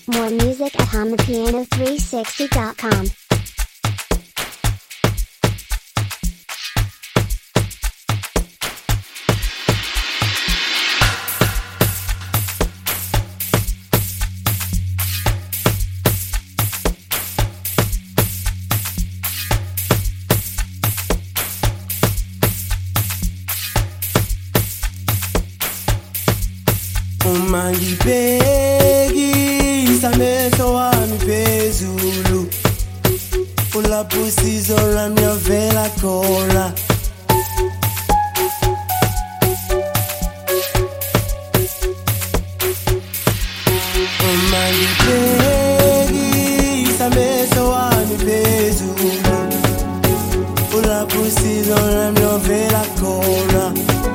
More music at HondaPiano360.com. Umangibheki samehlo wami phezulu ulapho usizo lwami yavela khona Umangibheki samehlo wami phezulu ulapho usizo lwami yavela khona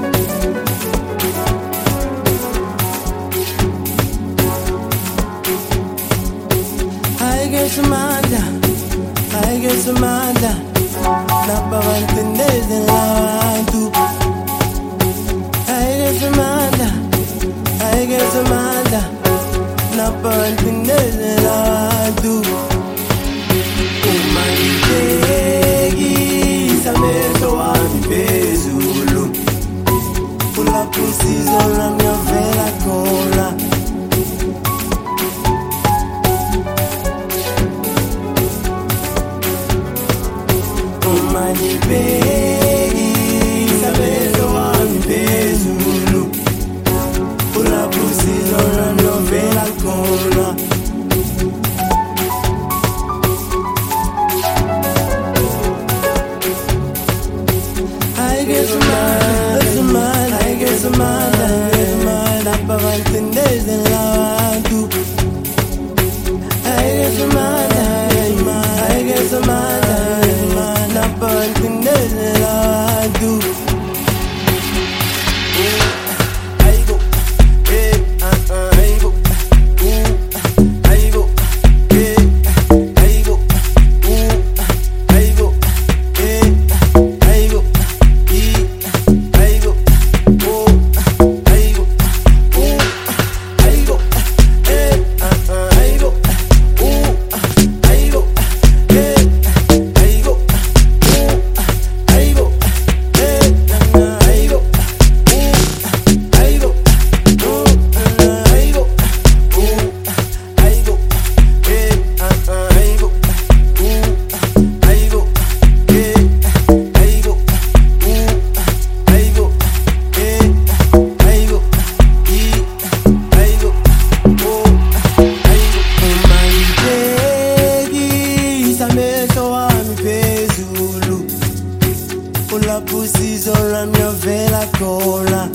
I get some manda, napa vantendeze lavantu. I get some manda, napa vantendeze lavantu. Umangibheki samehlo wami phezulu ulapho usizo lwami yavela khona Umangibheki samehlo wami phezulu ulapho usizo lwami yavela khona I get some manda, napa vantendeze lavantu. I get some manda, napa vantendeze lavantu. Ulapho usizo lwami yavela khona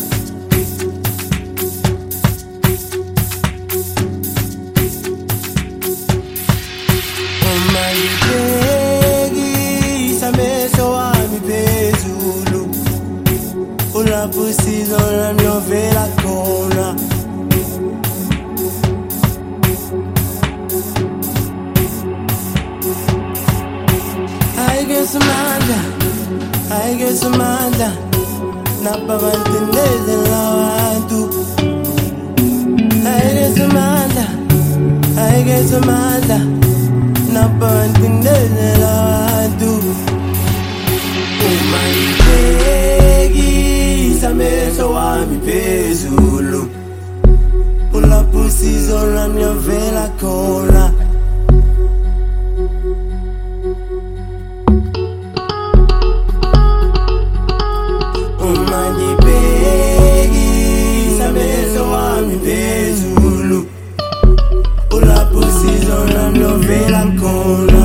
Umangibheki samehlo wami phezulu ulapho usizo lwami yavela khona I get some manda, napa vantendeze lavantu. I get some manda, napa vantendeze lavantu. Umangibheki samehlo wami phezulu ulapho usizo lwami yavela khona Umangibheki samehlo wami phezulu ulapho usizo lwami yavela khona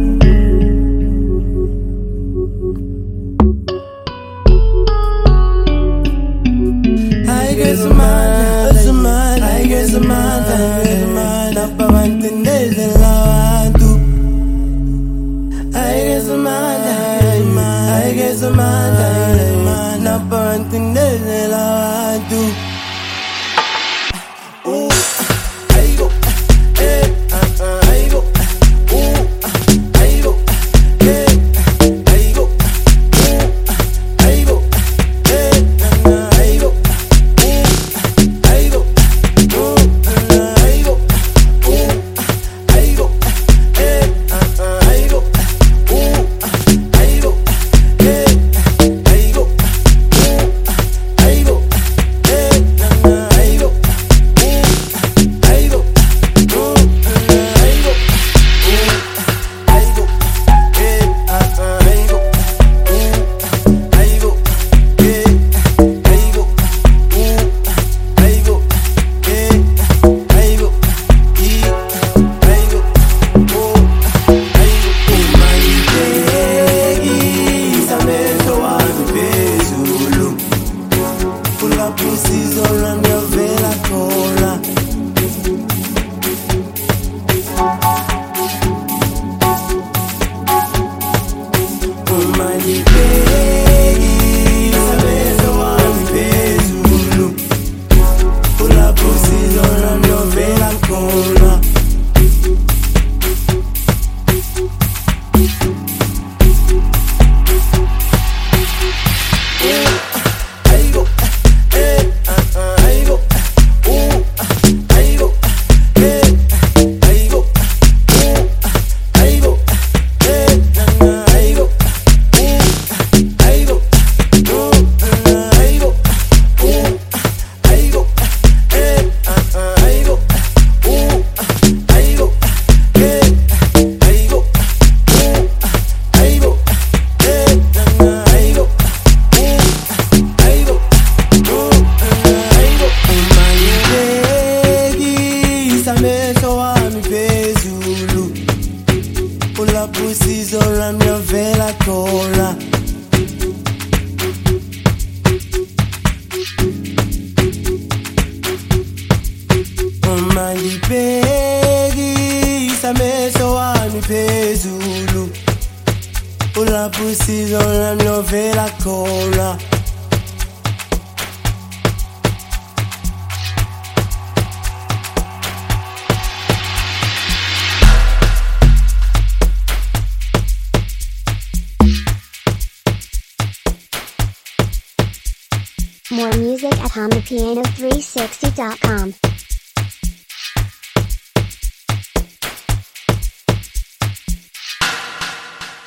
I get some manda, napa vantendeze lavantu. I get some manda, napa vantendeze lavantu. Mandipegisa meso wami phezulu ulapho usizo lami lovela khona. More music at HomThePiano360.com.